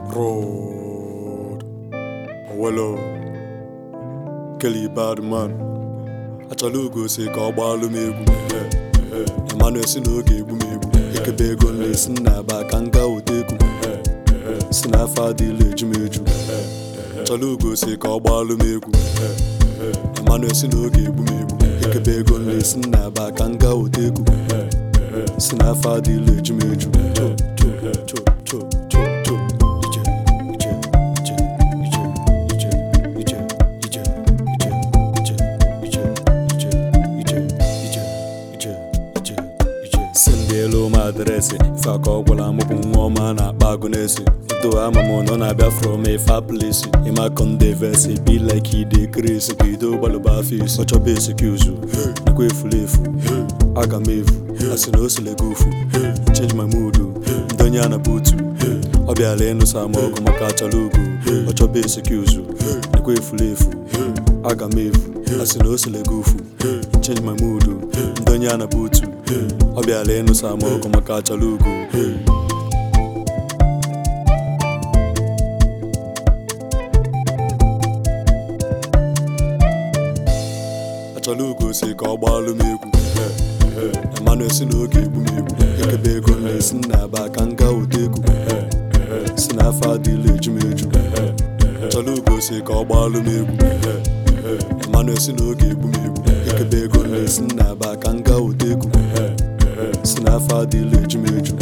Road Owelo Kelly Badman Achalugo si ka ọ gbaalụ m egwu Emmanuel si n'oge egbu m egwu ekebe ego na-esi n'aba ka nga otegwu si n'afọ adịla eju m eju Achalugo si ka ọ gbaalụ m egwu Emmanuel si n'oge egbu m egwu ekebe ego na-esi n'aba ka nga otegwu si n'afọ adịla eju m eju Elu m adreesị ife aka ọ gwara m bụ nwa ọma na-akpa agụ n'esi edo ama m nọ na-abịa from a far place ịma kondevesi be like ide kresi ka ido gbalụba afọ isi ọ chọba excuse nakwa efulefu aga m efu asị na o selego ofu change my mood ndị onye a na butu ọ bịara ịnụsa m ọgụ maka Achalugo ọ chọba excuse nakwa efulefu aga m efu asị na o selego ofu change my mood ndị onye a na butu ọ bịara ịnụsa m ọgụ maka Achalugo Achalugo si ka ọ gbaalụ m egwu Emmanuel si n'oge egbu m egwu ekebe ego na-esi n'aba ka nga otegwu si n'afọ adịla eju m eju Achalugo si ka ọ gbaalụ m egwu Emmanuel si n'oge egbu m egwu ekebe ego na-esi n'aba ka nga otegwu si n'afọ adịla eju m eju